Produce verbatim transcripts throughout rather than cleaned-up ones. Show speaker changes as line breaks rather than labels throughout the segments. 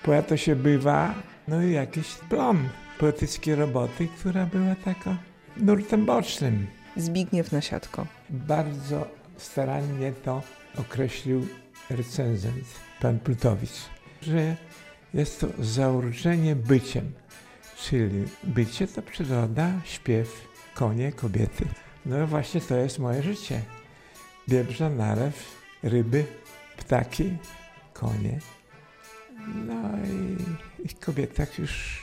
poeto się bywa, no i jakiś plon poetyckiej roboty, która była taką nurtem bocznym.
Zbigniew Nasiadko.
Bardzo starannie to określił recenzent, pan Plutowicz, że jest to zauroczenie byciem, czyli bycie to przyroda, śpiew, konie, kobiety. No właśnie to jest moje życie. Biebrza, narew, ryby, ptaki, konie. No i, i kobietach już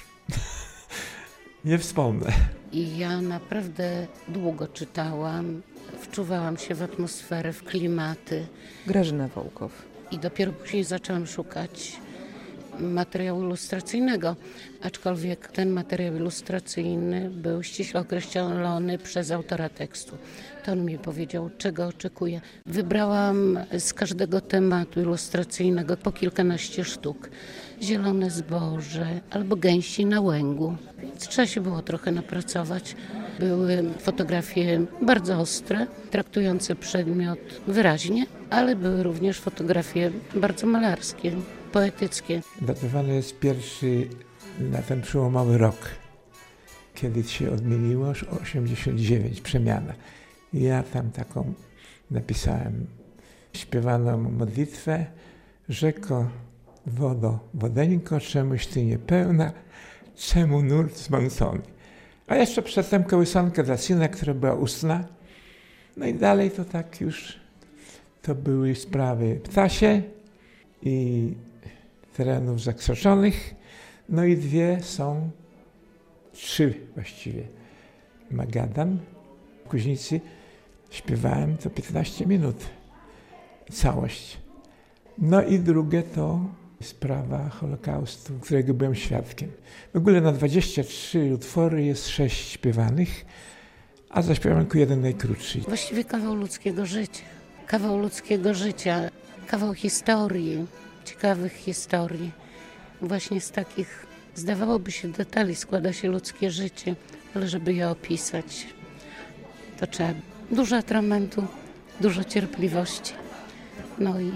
nie wspomnę.
I ja naprawdę długo czytałam, wczuwałam się w atmosferę, w klimaty.
Grażyna Wołkow.
I dopiero później zaczęłam szukać materiału ilustracyjnego, aczkolwiek ten materiał ilustracyjny był ściśle określony przez autora tekstu. To on mi powiedział, czego oczekuje. Wybrałam z każdego tematu ilustracyjnego po kilkanaście sztuk. Zielone zboże albo gęsi na łęgu. Więc trzeba się było trochę napracować. Były fotografie bardzo ostre, traktujące przedmiot wyraźnie, ale były również fotografie bardzo malarskie, poetyckie.
Datowany jest pierwszy na ten przełomowy rok, kiedy się odmieniło, osiemdziesiąt dziewięć, przemiana. I ja tam taką napisałem śpiewaną modlitwę: rzeko, wodo, wodeńko, czemuś ty niepełna, czemu nurt zmącony. A jeszcze przedtem kołysankę dla syna, która była ustna. No i dalej to tak już, to były sprawy ptasie i terenów zakrzaczonych. No i dwie są, trzy właściwie. Magadan, w Kuźnicy śpiewałem to piętnaście minut, całość. No i drugie to sprawa Holokaustu, którego byłem świadkiem. W ogóle na dwadzieścia trzy utwory jest sześć śpiewanych, a zaśpiewałem tylko jeden najkrótszy.
Właściwie kawał ludzkiego życia. Kawał ludzkiego życia, kawał historii, ciekawych historii. Właśnie z takich, zdawałoby się, detali składa się ludzkie życie, ale żeby je opisać, to trzeba dużo atramentu, dużo cierpliwości, no i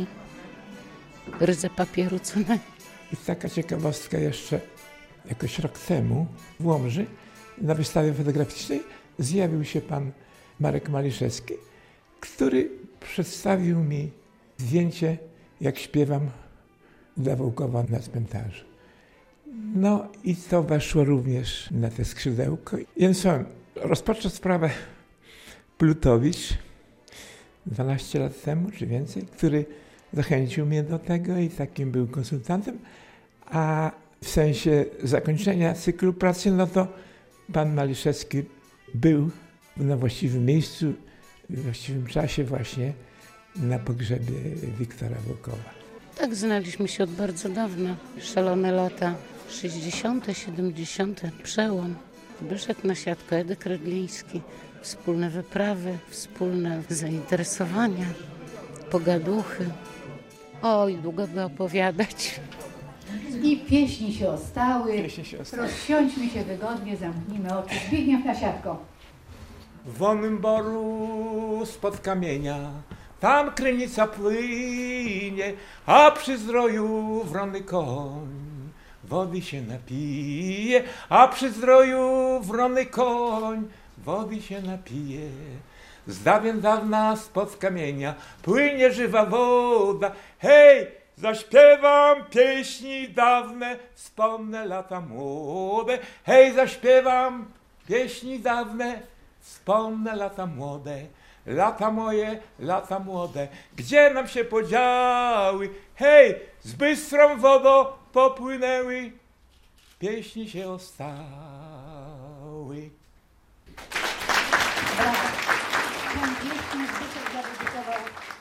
ryzę papieru co najmniej.
I taka ciekawostka jeszcze, jakoś rok temu w Łomży na wystawie fotograficznej zjawił się pan Marek Maliszewski, który przedstawił mi zdjęcie, jak śpiewam dla Wołkowa na cmentarzu. No i to weszło również na te skrzydełko. Więc rozpoczął sprawę Plutowicz dwanaście lat temu, czy więcej, który zachęcił mnie do tego i takim był konsultantem, a w sensie zakończenia cyklu pracy, no to pan Maliszewski był na właściwym miejscu, w właściwym czasie właśnie na pogrzebie Wiktora Wołkowa.
Tak, znaliśmy się od bardzo dawna. Szalone lata sześćdziesiąte, siedemdziesiąte, przełom. Zbyszek Nasiadko, Edek Rydliński. Wspólne wyprawy, wspólne zainteresowania, pogaduchy. Oj, długo by opowiadać.
I pieśni się ostały.
Pieśni się ostały.
Rozsiądźmy się wygodnie, zamknijmy oczy. Zbigniew Nasiadko.
W wonym boru spod kamienia, tam krynica płynie, a przy zdroju wrony koń wody się napije, a przy zdroju wrony koń wody się napije. Z dawien dawna spod kamienia płynie żywa woda. Hej, zaśpiewam pieśni dawne, wspomnę lata młode. Hej, zaśpiewam pieśni dawne, wspomnę lata młode. Lata moje, lata młode, gdzie nam się podziały? Hej, z bystrą wodą popłynęły, pieśni się ostały.
Pan pieśni Zbyszek zadedykował